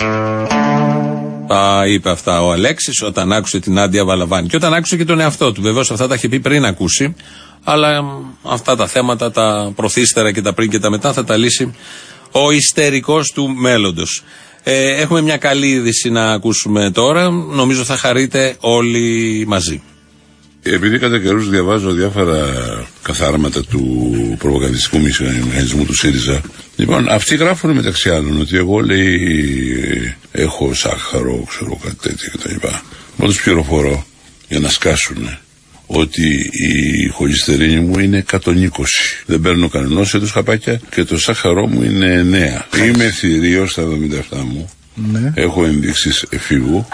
Τα είπε αυτά ο Αλέξης όταν άκουσε την Άντια Βαλαβάνη και όταν άκουσε και τον εαυτό του. Βεβαίως αυτά τα είχε πει πριν ακούσει, αλλά αυτά τα θέματα, τα προθύστερα και τα πριν και τα μετά θα τα λύσει ο ιστερικός του μέλλοντος. Ε, έχουμε μια καλή είδηση να ακούσουμε τώρα, νομίζω θα χαρείτε όλοι μαζί. Επειδή κατά καιρούς διαβάζω διάφορα καθάρματα του προπαγανδιστικού μηχανισμού του ΣΥΡΙΖΑ, λοιπόν, αυτοί γράφουν μεταξύ άλλων ότι εγώ, λέει, έχω σάχαρο, ξέρω κάτι τέτοιο κτλ. Μόνο τους πληροφορώ για να σκάσουν ότι η χολυστερίνη μου είναι εκατόν είκοσι. Δεν παίρνω κανενός σε τους χαπάκια και το σάχαρό μου είναι εννέα. Είμαι θηρίο στα εβδομήντα επτά μου. Ναι. Έχω ενδείξεις εφήβου.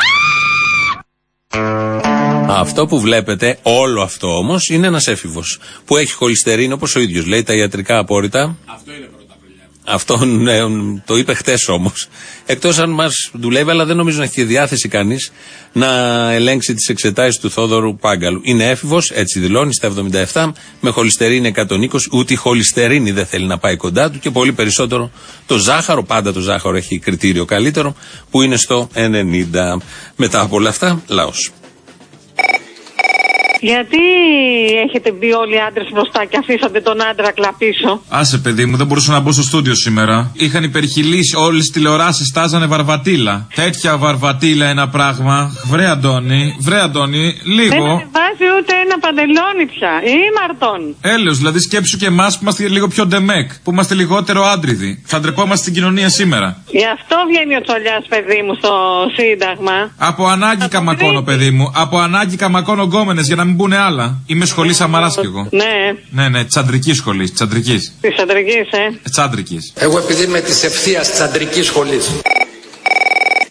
Αυτό που βλέπετε, όλο αυτό όμως, είναι ένας έφηβος που έχει χολυστερίνη, όπως ο ίδιος λέει, τα ιατρικά απόρριτα. Αυτό είναι πρωταπριλιάτικο. Αυτό ναι, το είπε χτες όμως. Εκτός αν μας δουλεύει, αλλά δεν νομίζω να έχει διάθεση κανείς να ελέγξει τις εξετάσεις του Θόδωρου Πάγκαλου. Είναι έφηβος, έτσι δηλώνει, στα εβδομήντα επτά, με χολυστερίνη εκατόν είκοσι. Ούτε η χολυστερίνη δεν θέλει να πάει κοντά του και πολύ περισσότερο το ζάχαρο. Πάντα το ζάχαρο έχει κριτήριο καλύτερο, που είναι στο ενενήντα. Μετά από όλα αυτά, λαός. Γιατί έχετε μπει όλοι οι άντρες μπροστά και αφήσατε τον άντρα κλαπίσω? Άσε, παιδί μου, δεν μπορούσα να μπω στο στούντιο σήμερα. Είχαν υπερχειλήσει όλες τις τηλεοράσεις, στάζανε βαρβατήλα. Τέτοια βαρβατήλα ένα πράγμα. Βρε Αντώνη, βρε Αντώνη, λίγο. Δεν ανεβάζει ούτε ένα παντελόνι πια. Ή μαρτών. Έλεος, δηλαδή σκέψου και εμάς που είμαστε λίγο πιο ντεμεκ, που είμαστε λιγότερο άντριδοι. Θα ντρεπόμαστε στην κοινωνία σήμερα. Γι' αυτό βγαίνει ο Τσολιάς, παιδί μου, στο Σύνταγμα. Από ανάγκη καμακώνω, παιδί μου. Από ανάγκη καμακώνω γκόμενες για να μην μπουν άλλα. Είμαι σχολή Σαμαράς κι εγώ. Ναι. Ναι, ναι, τσαντρική σχολή. Τσαντρική. Τη τσαντρική, ε. Τσάντρική. Εγώ επειδή είμαι τη ευθεία τσαντρική σχολή. Ναι.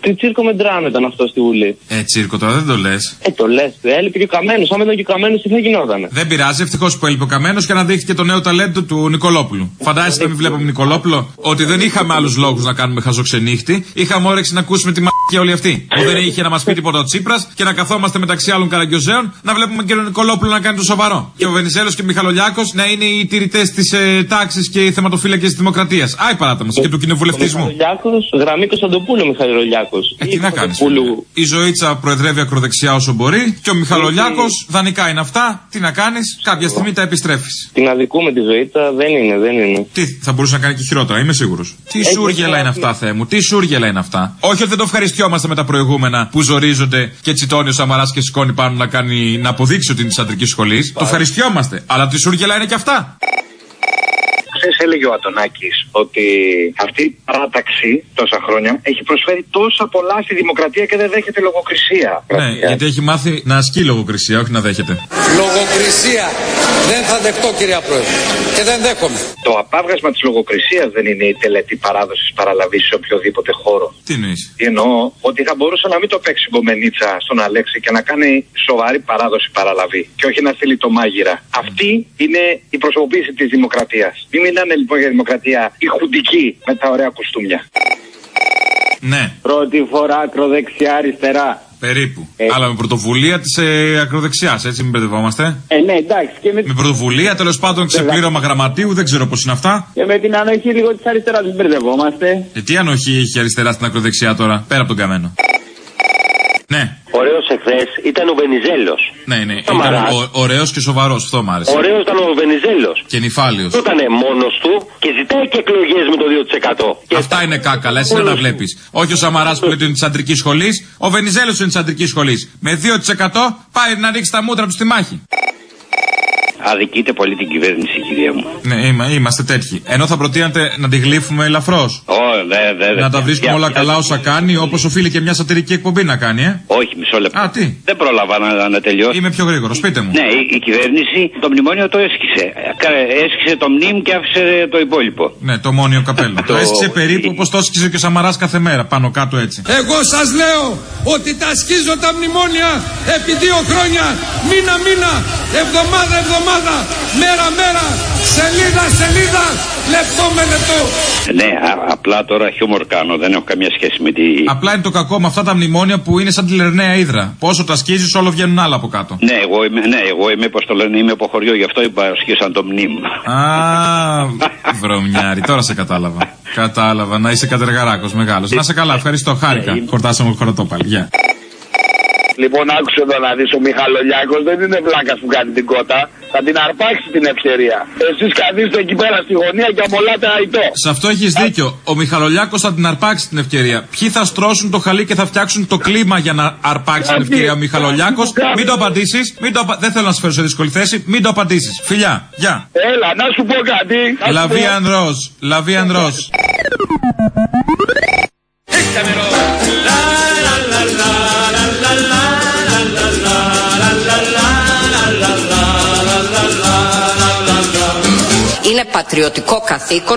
Τι τσίρκο με ντράμ ήταν αυτό στη Βουλή. Ε, τσίρκο τώρα δεν το λες. Ε, το λες. Έλειπε και ο Καμένος. Αν ήταν και ο Καμένος, τι θα γινότανε. Δεν πειράζει, ευτυχώς που έλειπε ο Καμένος και να δείχνει και το νέο ταλέντο του Νικολόπουλου. Φαντάζεστε να μην βλέπουμε Νικολόπουλο. Ότι δεν είχαμε άλλους λόγους να κάνουμε χαζοξενύχτη. Είχαμε όρεξη να ακούσουμε τη μ***η όλη αυτή. Που δεν είχε να μας πει τίποτα ο Τσίπρας και να καθόμαστε μεταξύ άλλων καραγκιόζεων να βλέπουμε και τον Νικολόπουλο να κάνει το σοβαρό. Και ο Βενιζέλος και ο Μιχαλολιάκος να είναι οι τηρητές της ε, τάξης και οι θεματοφύλακες της δημοκρατίας. Άι παράτα μας και του κοινοβουλευτισμού. Μιχαλολιάκος, γραμμή Κωνσταντοπούλου Μιχαλολιάκος. Ε, τι να κάνεις. Η Ζωήτσα προεδρεύει ακροδεξιά όσο μπορεί και ο Μιχαλολιάκος δανεικά είναι αυτά. Τι να κάνεις, κάποια στιγμή τα επιστρέφεις. Την αδικούμε τη Ζωήτσα, δεν είναι, δεν είναι. Τι, θα μπορούσε να κάνει και χειρότερα, είμαι σίγουρος. Τι σούργελα είναι αυτά, Θεέ μου, τι σούργελα είναι αυτά. Όχι ότι δεν το ευχαριστιόμαστε με τα προηγούμενα που ζορίζονται και τσιτώνει ο Σαμαράς και σηκώνει πάνω να, κάνει, να αποδείξει ότι είναι της αντρικής σχολής. Το ευχαριστιόμαστε, αλλά τι σούργελα είναι και αυτά. Χθες έλεγε ο Αντωνάκης ότι αυτή η παράταξη τόσα χρόνια έχει προσφέρει τόσα πολλά στη δημοκρατία και δεν δέχεται λογοκρισία. Ναι, γιατί έχει μάθει να ασκεί λογοκρισία, όχι να δέχεται. Λογοκρισία δεν θα δεχτώ, κυρία Πρόεδρε. Και δεν δέχομαι. Το απάβγασμα της λογοκρισίας δεν είναι η τελετή παράδοσης παραλαβής σε οποιοδήποτε χώρο. Τι εννοείς? Τι εννοώ, ότι θα μπορούσε να μην το παίξει Γκομενίτσα στον Αλέξη και να κάνει σοβαρή παράδοση παραλαβή. Και όχι να στείλει το μάγειρα. Αυτή είναι η προσωποποίηση της δημοκρατίας. Μην μιλάνε λοιπόν για δημοκρατία η χουντική με τα ωραία κουστούμια. Ναι. Πρώτη φορά ακροδεξιά αριστερά. Περίπου. Ε. Αλλά με πρωτοβουλία της ε, ακροδεξιάς, έτσι, μην μπερδευόμαστε. Ε, ναι, εντάξει. Και με... με πρωτοβουλία, τέλος πάντων, ξεπλήρωμα γραμματείου, δεν ξέρω πώς είναι αυτά. Και με την ανοχή λίγο της αριστεράς, μην μπερδευόμαστε. Ε, τι ανοχή έχει αριστερά στην ακροδεξιά τώρα, πέρα από τον Καμένο. Ναι. Ωραίος εχθές ήταν ο Βενιζέλος. Ναι, ναι. Ήταν ωραίος και σοβαρός, αυτό μ' άρεσε. Ωραίος ήταν ο Βενιζέλος. Και νυφάλιος. Ήταν μόνος του και ζητάει και εκλογές με το δύο τοις εκατό. Αυτά είναι κάκαλα, εσύ να τα βλέπεις. Όχι ο Σαμαράς που λέει ότι είναι της αντρικής σχολής, ο Βενιζέλος είναι της αντρικής σχολής. Με δύο τοις εκατό πάει να ρίξει τα μούτρα του στη μάχη. Αδικείται πολύ την κυβέρνηση, κυρία μου. Ναι, είμα, είμαστε τέτοιοι. Ενώ θα προτείνατε να τη γλύφουμε ελαφρώς. Oh, δε, δε, δε, να τα βρίσκουμε όλα καλά όσα κάνει, όπως οφείλει και μια σατυρική εκπομπή να κάνει, ε. Όχι, μισό λεπτό. Α, τι. Δεν πρόλαβα να, να τελειώσω. Είμαι πιο γρήγορος, πείτε μου. Ναι, η, η κυβέρνηση το μνημόνιο το έσκησε. Έσκησε το μνήμ και άφησε το υπόλοιπο. Ναι, το μόνιο καπέλο. το έσκησε περίπου όπως το έσκησε και ο Σαμαράς κάθε μέρα, πάνω κάτω έτσι. Εγώ σας λέω ότι τα σκίζω τα μνημόνια επί δύο χρόνια, μήνα μήνα, εβδομάδα εβδομάδα. Μέρα μέρα, σελίδα σελίδα, λεπτό με λεπτό. Ναι, α, απλά τώρα χιούμορ κάνω, δεν έχω καμία σχέση με τη... Απλά είναι το κακό με αυτά τα μνημόνια που είναι σαν τη Λερναία Ύδρα. Πόσο τα σκίζεις όλο βγαίνουν άλλα από κάτω. Ναι, εγώ είμαι, ναι, εγώ είμαι, πώς το λένε, είμαι από χωριό, γι' αυτό είπα σκίσαν το μνήμ. Α, βρωμιάρι, τώρα σε κατάλαβα. Κατάλαβα, να είσαι κατεργαράκος μεγάλος. Να είσαι καλά, ευχαριστώ, χάρηκα. Χορτάσαμε χωρατό πάλι, γεια. Λοιπόν, άκουσε εδώ να δεις, ο Μιχαλολιάκος δεν είναι βλάκας που κάνει την κότα. Θα την αρπάξει την ευκαιρία. Εσείς καθίστε εκεί πέρα στη γωνία και αμολάτε αϊτό. Σε αυτό έχεις δίκιο. Ο Μιχαλολιάκος θα την αρπάξει την ευκαιρία. Ποιοι θα στρώσουν το χαλί και θα φτιάξουν το κλίμα για να αρπάξει την ευκαιρία ο Μιχαλολιάκος. Μην το απαντήσεις. Μην το απα... Δεν θέλω να σε φέρω σε δύσκολη θέση. Μην το απαντήσεις. Φιλιά, γεια. Έλα, να σου πω κάτι. Λαβίαν Ροζ. Λαβίαν Ροζ. Είναι πατριωτικό καθήκον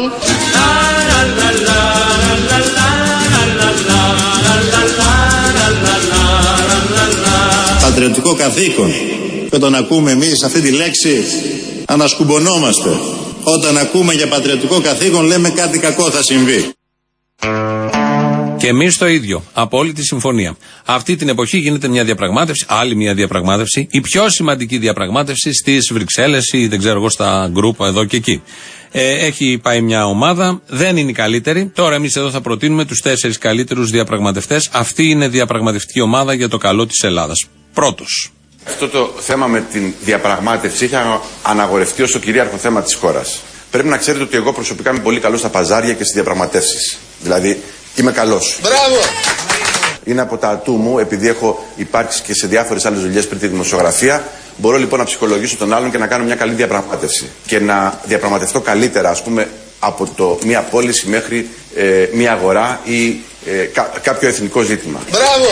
Πατριωτικό καθήκον. Και όταν ακούμε εμείς αυτή τη λέξη ανασκουμπωνόμαστε. Όταν ακούμε για πατριωτικό καθήκον λέμε κάτι κακό θα συμβεί. Και εμείς το ίδιο. Απόλυτη συμφωνία. Αυτή την εποχή γίνεται μια διαπραγμάτευση, άλλη μια διαπραγμάτευση, η πιο σημαντική διαπραγμάτευση στις Βρυξέλλες ή δεν ξέρω εγώ στα γκρουπ εδώ και εκεί. Ε, έχει πάει μια ομάδα, δεν είναι η καλύτερη. Τώρα εμείς εδώ θα προτείνουμε τους τέσσερις καλύτερους διαπραγματευτές. Αυτή είναι διαπραγματευτική ομάδα για το καλό της Ελλάδας. Πρώτος. Αυτό το θέμα με την διαπραγμάτευση έχει αναγορευτεί ως το κυρίαρχο θέμα της χώρας. Πρέπει να ξέρετε ότι εγώ προσωπικά είμαι πολύ καλός στα παζάρια και στις διαπραγματεύσεις. Δηλαδή, είμαι καλός. Μπράβο! Είναι από τα ατού μου, επειδή έχω υπάρξει και σε διάφορες άλλες δουλειές πριν τη δημοσιογραφία. Μπορώ λοιπόν να ψυχολογήσω τον άλλον και να κάνω μια καλή διαπραγμάτευση. Και να διαπραγματευτώ καλύτερα, ας πούμε, από το μία πώληση μέχρι ε, μία αγορά ή ε, κα, κάποιο εθνικό ζήτημα. Μπράβο!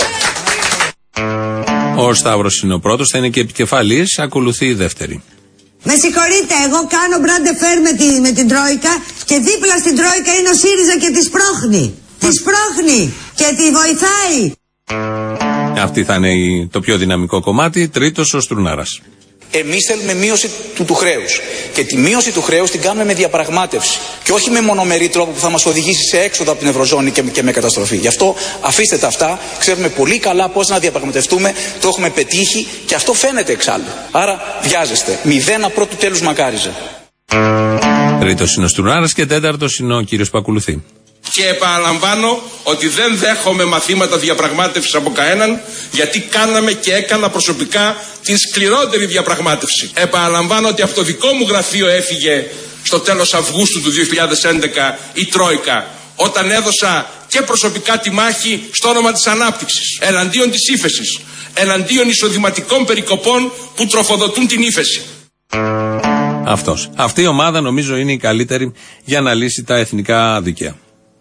Ο Σταύρος είναι ο πρώτος, θα είναι και επικεφαλής, ακολουθεί η δεύτερη. Με συγχωρείτε, εγώ κάνω μπραντεφέρ με, τη, με την Τρόικα και δίπλα στην Τρόικα είναι ο ΣΥΡΙΖΑ και τη σπρώχνει. Τη σπρώχνει και τη βοηθάει. Αυτή θα είναι η, το πιο δυναμικό κομμάτι. Τρίτος ο Στρουνάρας. Εμείς θέλουμε μείωση του, του χρέους. Και τη μείωση του χρέους την κάνουμε με διαπραγμάτευση. Και όχι με μονομερή τρόπο που θα μας οδηγήσει σε έξοδο από την Ευρωζώνη και, και με καταστροφή. Γι' αυτό αφήστε τα αυτά. Ξέρουμε πολύ καλά πώς να διαπραγματευτούμε. Το έχουμε πετύχει και αυτό φαίνεται εξάλλου. Άρα βιάζεστε. Μηδέν πρώτου τέλους μακάριζε. Τρίτος είναι ο Στρουνάρας και τέταρτος είναι ο κύριος που ακολουθεί. Και επαναλαμβάνω ότι δεν δέχομαι μαθήματα διαπραγμάτευσης από κανέναν, γιατί κάναμε και έκανα προσωπικά την σκληρότερη διαπραγμάτευση. Επαναλαμβάνω ότι από το δικό μου γραφείο έφυγε στο τέλος Αυγούστου του δύο χιλιάδες έντεκα η Τρόικα, όταν έδωσα και προσωπικά τη μάχη στο όνομα της ανάπτυξης, εναντίον της ύφεσης, εναντίον εισοδηματικών περικοπών που τροφοδοτούν την ύφεση. Αυτός. Αυτή η ομάδα νομίζω είναι η καλύτερη για να λύσει τα εθνικά δίκαια.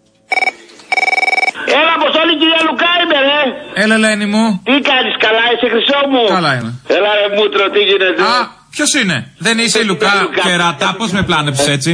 Έλα, Αποστόλη, κυρία Λουκά, είμαι, ρε. Έλα, Ελένη μου. Τι κάνεις, καλά, είσαι, χρυσό μου? Καλά είμαι. Έλα, ρε, μούτρο, τι γίνεται? Α, ποιος είναι? Δεν είσαι η Λουκά κερατά, πώς με πλάνεψες έτσι?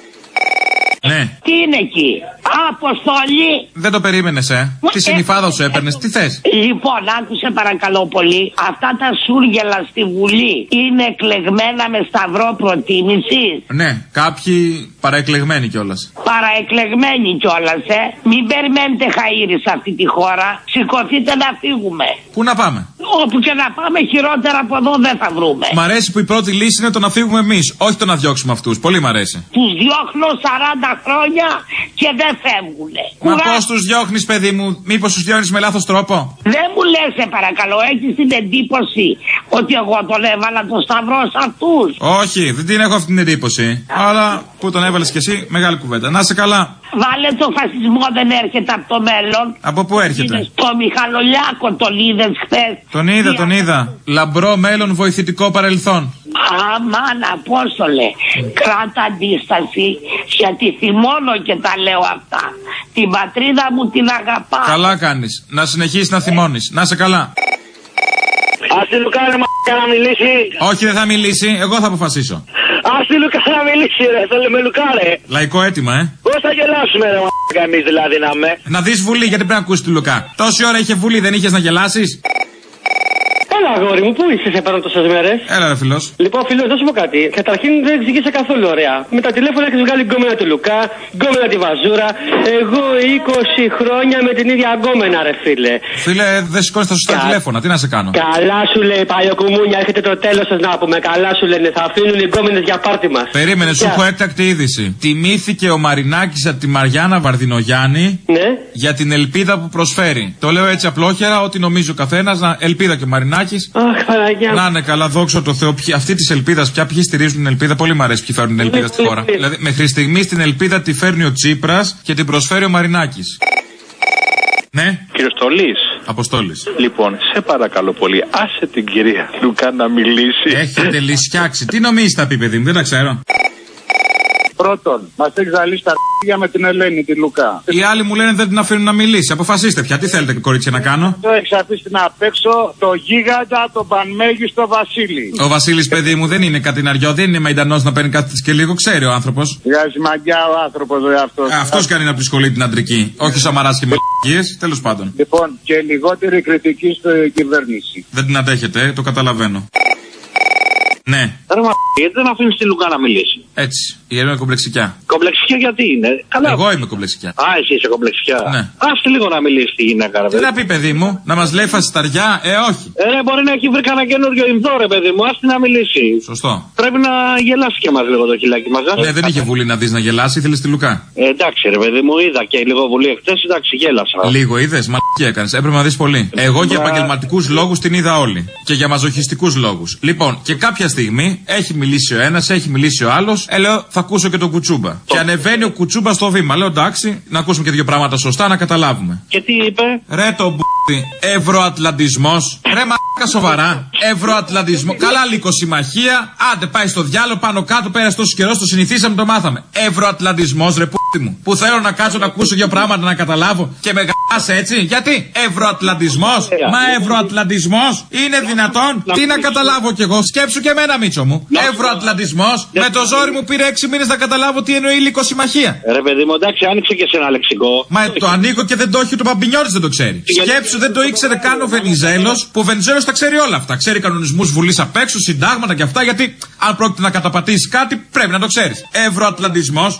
Ναι. Τι είναι εκεί? Αποστολή. Δεν το περίμενες, ε. Τη συνυφάδα σου έπαιρνες, τι θες? Λοιπόν, άκουσε παρακαλώ πολύ. Αυτά τα σούργελα στη Βουλή είναι εκλεγμένα με σταυρό προτίμησης? Ναι, κάποιοι παραεκλεγμένοι κιόλας. Παραεκλεγμένοι κιόλας, ε. Μην περιμένετε χαΐρι σε αυτή τη χώρα. Σηκωθείτε να φύγουμε. Πού να πάμε? Όπου και να πάμε, χειρότερα από εδώ δεν θα βρούμε. Μ' αρέσει που η πρώτη λύση είναι το να φύγουμε εμείς, όχι το να διώξουμε αυτούς. Πολύ μ' αρέσει. Τους διώχνω σαράντα χρόνια και δεν φεύγουνε. Μα Κουρά... πώς τους διώχνεις, παιδί μου? Μήπως τους διώχνεις με λάθος τρόπο? Δεν μου λες, σε παρακαλώ, έχεις την εντύπωση ότι εγώ τον έβαλα το σταυρό σε αυτούς? Όχι, δεν την έχω αυτή την εντύπωση. Αλλά που τον έβαλες κι εσύ, μεγάλη κουβέντα. Να είσαι καλά. Βάλε, το φασισμό δεν έρχεται από το μέλλον. Από πού έρχεται? Το Μιχαλολιάκο τον είδες χθες? Τον είδα, τον είδα. Λαμπρό μέλλον, βοηθητικό παρελθόν. Αμάν, Απόστολε, κράτα αντίσταση, γιατί θυμώνω και τα λέω αυτά. Την πατρίδα μου την αγαπάω. Καλά κάνεις. Να συνεχίσεις να θυμώνεις. Να είσαι καλά. Ας τη Λουκά ρε μ***α να μιλήσει. Όχι, δεν θα μιλήσει. Εγώ θα αποφασίσω. Ας τη Λουκά να μιλήσει, ρε. Θέλω με Λουκά, ρε. Λαϊκό αίτημα, ε. Πώς θα γελάσουμε, ρε μ***α, εμείς δηλαδή να με. Να δεις Βουλή, γιατί πρέπει να ακούσεις τη Λουκά. Τόση ώρα είχε Βουλή, δεν είχες να γελάσεις? Έλα, αγόρι μου, πού είσαι σε πάνω τόσες μέρες? Έλα, ρε φιλός. Λοιπόν, φίλο, να σου πω κάτι. Καταρχήν δεν εξηγήσε καθόλου ωραία. Με τα τηλέφωνα έχεις βγάλει γκόμενα του Λουκά, γκόμενα τη Βαζούρα. Εγώ είκοσι χρόνια με την ίδια γκόμενα, ρε φίλε. Φίλε, δεν σηκώνεις τα σωστά Κα... τηλέφωνα, τι να σε κάνω? Καλά σου λέει, παλιοκουμούνια, έρχεται το τέλος σας να πούμε. Καλά σου λένε, θα αφήνουν οι γκόμενες για πάρτι μας. Περίμενε, σου έχω έκτακτη είδηση. Τιμήθηκε ο Μαρινάκης από τη Μαριάννα Βαρδινογιάννη, ναι, για την ελπίδα που προσφέρει. Το λέω έτσι απλόχερα, ότι νομίζει ο καθένας, να ελπίδα και ο Μαρινάκης. Αχ, να είναι καλά, δόξα τω Θεώ. Αυτή τη ελπίδα, πια ποιοι στηρίζουν την ελπίδα, πολύ μου αρέσει ποιοι φέρνουν την ελπίδα στη χώρα. Δηλαδή, μέχρι στιγμή την ελπίδα τη φέρνει ο Τσίπρας και την προσφέρει ο Μαρινάκης. Ναι. Κύριο Στολής. Αποστόλης. Λοιπόν, σε παρακαλώ πολύ, άσε την κυρία Λουκά να μιλήσει. Έχετε λησιάξει. Τι νομίζεις θα πει, παιδί μου, δεν τα ξέρω. Πρώτον, μας έχει ζαλίσει τα αρχίδια με την Ελένη, τη Λουκά. Οι άλλοι μου λένε δεν την αφήνουν να μιλήσει. Αποφασίστε πια, τι θέλετε, κορίτσια, να κάνω. Το έχει αφήσει να παίξω το γίγαντα, τον πανμέγιστο Βασίλη. Ο Βασίλης, παιδί μου, δεν είναι κατηναριό, δεν είναι μαϊντανός να παίρνει κάτι και λίγο, ξέρει ο άνθρωπος. Βγάζει μαγιά ο άνθρωπος, δε αυτό. Αυτός κάνει να σχολεί την αντρική. Όχι ο Σαμαράς και μελικίες, τέλος πάντων. Λοιπόν, και λιγότερη κριτική στην κυβέρνηση. Δεν την αντέχετε, το καταλαβαίνω. Ναι. Ρε μα, γιατί δεν αφήνεις τη Λουκά να μιλήσει? Έτσι. Η Ελένη είναι κομπλεξικιά. Κομπλεξικιά γιατί είναι? Καλά. Εγώ είμαι κομπλεξικιά. Α, εσύ είσαι κομπλεξικιά. Ναι. Άστε λίγο να μιλήσει τη γυναίκα, ρε. Τι να πει, παιδί μου, να μας λέει φασισταριά, ε, όχι. Ε, ρε, μπορεί να έχει βρει κανένα καινούριο υμδό, ρε, παιδί μου, άστε να μιλήσει. Σωστό. Πρέπει να γελάσει και μας λίγο το χιλάκι μας. Ναι, δεν είχε Βουλή να δεις να γελάσει, ήθελε τη Λουκά. Ε, εντάξει, ρε, παιδί μου, είδα και λίγο Βουλή εχθές, εντάξει, γέλασα. Λίγο είδες, μαλακή έκανες, έπρεπε να δεις πολύ. Εγώ για επαγγελματικούς λόγους την είδα όλη. Και για μαζοχιστικούς λόγους. Λοιπόν, και κάποια στιγμή έχει μιλήσει ο ένας, έχει μιλήσει ο άλλος, ε, λέω, θα ακούσω και τον Κουτσούμπα. Το... Και ανεβαίνει ο Κουτσούμπα στο βήμα. Λέω, εντάξει, να ακούσουμε και δύο πράγματα σωστά, να καταλάβουμε. Και τι είπε? Ρε το μπ***ι, ευρωατλαντισμός. Ρε μαλάκα σοβαρά. Ευρωατλαντισμό. Καλά λυκοσυμμαχία. Άντε πάει στο διάλογο πάνω κάτω, πέρασε τόσο καιρό, το συνηθίσαμε, το μάθαμε. Ευρωατλαντισμός, ρε π***η μου. Που θέλω να κάτσω να ακούσω δύο πράγματα να καταλάβω και με Άσε έτσι, γιατί ευρωατλαντισμός, μα ευρωατλαντισμός είναι δυνατόν, τι να καταλάβω κι εγώ, σκέψου και εμένα Μίτσο μου, ευρωατλαντισμός, με το ζόρι μου πήρε έξι μήνες να καταλάβω τι εννοεί λυκοσυμμαχία. Ρε παιδί μου, εντάξει, άνοιξε και σε ένα λεξικό. Μα το ανοίγω και δεν το έχει, το Παμπινιώτης δεν το ξέρει. Σκέψου, δεν το ήξερε καν ο Βενιζέλος, που ο Βενιζέλος τα ξέρει όλα αυτά. Ξέρει κανονισμούς βουλής απ' έξω, συντάγματα και αυτά, γιατί αν πρόκειται να καταπατήσει κάτι πρέπει να το ξέρεις. Ευρωατλαντισμός.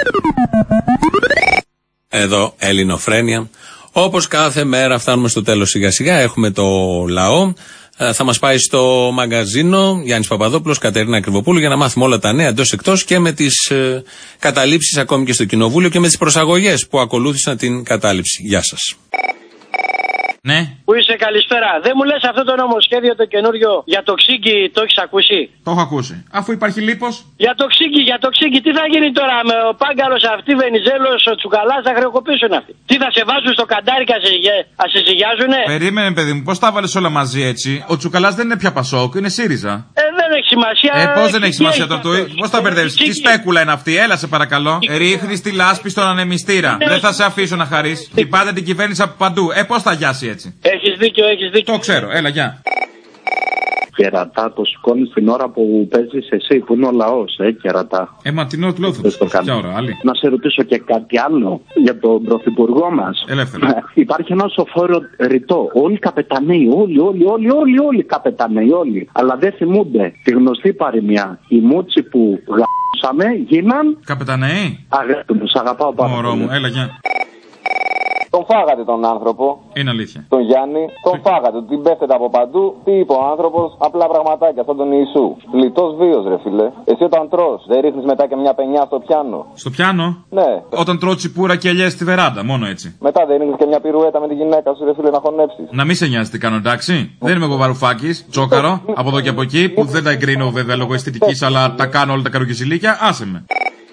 Εδώ Ελληνοφρένεια. Όπως κάθε μέρα φτάνουμε στο τέλος σιγά σιγά. Έχουμε το λαό. Ε, θα μας πάει στο μαγκαζίνο Γιάννης Παπαδόπουλος, Κατερίνα Κρυβοπούλου, για να μάθουμε όλα τα νέα εντός εκτός και με τις ε, καταλήψεις ακόμη και στο Κοινοβούλιο και με τις προσαγωγές που ακολούθησαν την κατάληψη. Γεια σας. Ναι. Πού είσαι, καλησπέρα. Δεν μου λες αυτό το νομοσχέδιο το καινούριο για το ξύγκι, το έχεις ακούσει? Το έχω ακούσει. Αφού υπάρχει λίπος. Για το ξύγκι, για το ξύγκι, τι θα γίνει τώρα με ο Πάγκαλος αυτή, Βενιζέλος, ο Τσουκαλάς, θα χρεοκοπήσουν αυτοί. Τι θα σε βάζουν στο καντάρι και θα σε ζυγιάζουνε? Περίμενε, παιδί μου, πώς τα βάλες όλα μαζί έτσι? Ο Τσουκαλάς δεν είναι πια Πασόκ, είναι ΣΥΡΙΖΑ. Ε, δεν έχει σημασία. Ε, πώς δεν έχει σημασία το του. Πώς τα μπερδεύεις? Τι σπέκουλα είναι αυτή, έλα σε παρακαλώ. Ρίχνεις τη λάσπη στον ανεμιστήρα. Δεν θα σε αφήσω να χαρείς. Χτυπάτε την κυβέρνηση από παντού. Ε, πώς θα γιάσει έτσι? Έχεις δίκιο, έχεις δίκιο. Το ξέρω, έλα, γεια. Κερατά, το σηκώνει την ώρα που παίζεις εσύ, που είναι ο λαός, ε, κερατά. Ε, μα την ώρα του λόγου θα το κάνω. Ώρα, άλλη. Να σε ρωτήσω και κάτι άλλο για τον πρωθυπουργό μας. Ελεύθερα. Υπάρχει ένα σοφόρο ρητό. Όλοι καπεταναίοι, όλοι, όλοι, όλοι, όλοι, όλοι καπεταναίοι, όλοι. Αλλά δεν θυμούνται τη γνωστή παροιμία. Οι μούτσι που γαμπούσαμε γίναν. Καπεταναίοι. Αγάπη μου, σ' αγαπάω πάρα πολύ. Μωρό μου, έλα, γεια. Τον φάγατε τον άνθρωπο. Είναι αλήθεια. Τον Γιάννη. Τον φάγατε. Την πέφτετε από παντού. Τι είπε ο άνθρωπος? Απλά πραγματάκια, σαν τον Ιησού. Λιτός βίος, ρε φίλε. Εσύ όταν τρως, δεν ρίχνεις μετά και μια πενιά στο πιάνο? Στο πιάνο? Ναι. Όταν τρώω τσιπούρα και ελιές στη βεράντα, μόνο έτσι. Μετά δεν ρίχνεις και μια πυρουέτα με τη γυναίκα σου, ρε φίλε, να χωνέψεις. Να μην σε νοιάζει τι κάνω, εντάξει. Δεν είμαι εγώ Βαρουφάκης, τσόκαρο, από εδώ και από εκεί, που δεν τα εγκρίνω βέβαια λόγω αισθητικής, αλλά τα κάνω όλα τα καροκισιλίκια. Άσε με.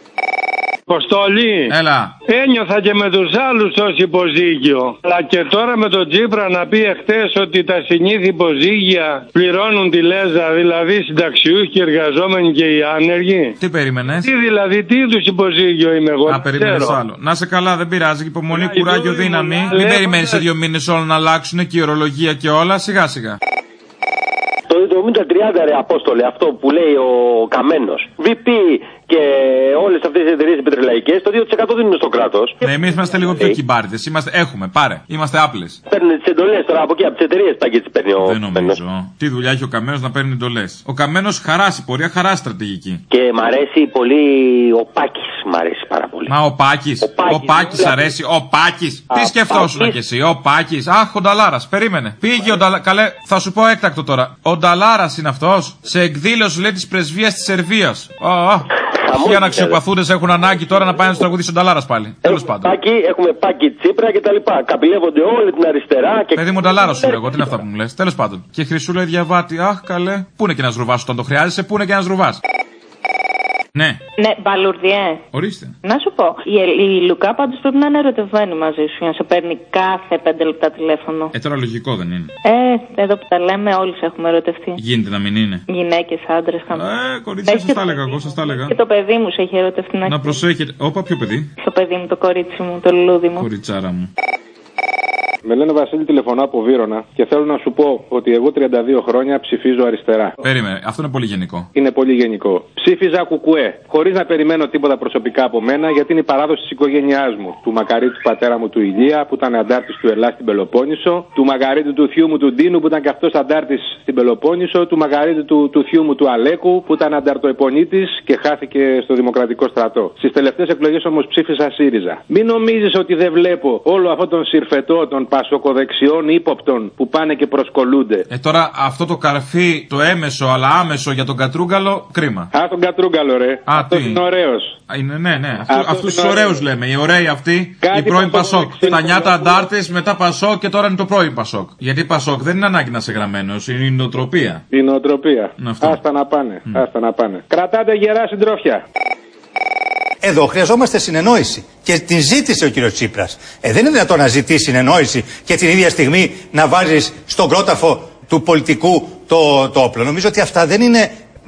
Αποστολή. Έλα. Ένιωθα και με τους άλλους ως υποζύγιο. Αλλά και τώρα με τον Τσίπρα να πει εχθές ότι τα συνήθη υποζύγια πληρώνουν τη λέζα, δηλαδή συνταξιούχοι και εργαζόμενοι και οι άνεργοι. Τι περίμενες? Τι δηλαδή, τι είδους υποζύγιο είμαι εγώ? Να περίμενες άλλο. Να σε καλά, δεν πειράζει. Υπομονή, κουράγιο, δύναμη. Μην περιμένεις σε δύο μήνες όλα να αλλάξουν και η ορολογία και όλα. Σιγά σιγά. Το εβδομήντα τριάντα ρε Απόστολε, αυτό που λέει ο Καμένος. βι πι και όλες αυτές οι εταιρείες πετρελαϊκές, το δύο τοις εκατό δίνουν στο κράτος. Ναι, εμείς είμαστε λίγο πιο κυμπάριδες. Είμαστε, έχουμε, πάρε. Είμαστε άπλες. Παίρνει τις εντολές τώρα από εκεί, από τις εταιρείες πάει και τις παίρνει ο. Δεν νομίζω. Τι δουλειά έχει ο Καμένος να παίρνει εντολές? Ο Καμένος χαράσει πορεία, χαράσει στρατηγική. Και μ' αρέσει πολύ ο Πάκης, μ' αρέσει πάρα πολύ. Μα ο Πάκης, ο Πάκης, ο Πάκης αρέσει, ο Πάκης. Τι σκεφτόσουν κι εσύ, ο Πάκης? Αχ, ο Νταλάρας, περίμενε. Πήγε ο Νταλάρας. Καλέ, θα σου πω έκτακτο τώρα. Ο Νταλάρας είναι αυτός. Σε εκδήλωση λέει της πρεσβείας της Σερβίας. Οι αναξιοπαθούντες έχουν ανάγκη τώρα να πάει να του τραγουδήσει ο Νταλάρας πάλι. Τέλος πάντων. Πάκη, έχουμε Πάκη, Τσίπρα και τα λοιπά. Καπηλεύονται όλη την αριστερά. Και... Παιδί μου, Νταλάρα σου λέω εγώ, τι είναι αυτά που μου λες? Τέλος πάντων. Και Χρυσούλα Διαβάτη, αχ καλέ. Πού είναι και ένας ρουβάς όταν το χρειάζεσαι, πού είναι και ένας ρουβάς? Ναι. Ναι, Μπαλουρδιέ. Ορίστε. Να σου πω, η, η Λουκά πάντως πρέπει να είναι ερωτευμένη μαζί σου για να σε παίρνει κάθε πέντε λεπτά τηλέφωνο. Ε, τώρα λογικό δεν είναι. Ε, εδώ που τα λέμε, όλοι έχουμε ερωτευτεί. Γίνεται να μην είναι. Γυναίκες, άντρες, χαμηλά. Ε, κορίτσια, σας τα έλεγα εγώ, σας τα έλεγα. Και το παιδί μου σε έχει ερωτευτεί να. Να προσέχετε. Όπα, ποιο παιδί? Το παιδί μου, το κορίτσι μου, το λουλούδι μου. Κοριτσάρα μου. Με λένε Βασίλη, τηλεφωνώ από Βύρωνα και θέλω να σου πω ότι εγώ τριάντα δύο χρόνια ψηφίζω αριστερά. Περίμενε, αυτό είναι πολύ γενικό. Είναι πολύ γενικό. Ψήφιζα κουκουέ, χωρίς να περιμένω τίποτα προσωπικά από μένα, γιατί είναι η παράδοση της οικογένειάς μου. Του Μακαρίτη του πατέρα μου του Ηλία, που ήταν αντάρτης του Ελλάς στην Πελοπόννησο, του Μακαρίτη του θειού μου του Ντίνου, που ήταν και αυτός αντάρτης στην Πελοπόννησο, του Μακαρίτη του, του θειού μου του Αλέκου, που ήταν ανταρτοεπονίτης και χάθηκε στο Δημοκρατικό Στρατό. Στις τελευταίες εκλογές όμως ψήφισα ΣΥΡΙΖΑ. Μην νομίζεις ότι δεν βλέπω όλο αυτόν τον συρφετό των πασοκοδεξιών ύποπτων που πάνε και προσκολούνται. Ε, τώρα αυτό το καρφί, το έμεσο αλλά άμεσο για τον Κατρούγκαλο, κρίμα. Α, τον Κατρούγκαλο, ρε. Α, αυτός είναι ωραίος. Είναι, ναι, ναι. Αυτού, αυτούς τους ωραίους λέμε. Οι ωραίοι αυτοί, οι πρώην Πασόκ. Τα νιάτα αντάρτες, μετά Πασόκ και τώρα είναι το πρώην Πασόκ. Γιατί Πασόκ δεν είναι ανάγκη να είσαι γραμμένος, είναι η νοοτροπία. Η νοοτροπία. Άστα να πάνε. Mm. Άστα να πάνε. Κρατάτε γερά συντρόφια. Εδώ χρειαζόμαστε συνεννόηση. Και την ζήτησε ο κύριος Τσίπρας. Ε, δεν είναι δυνατόν να ζητήσει συνεννόηση και την ίδια στιγμή να βάζεις στον κρόταφο του πολιτικού το, το όπλο. Νομίζω ότι αυτά δεν είναι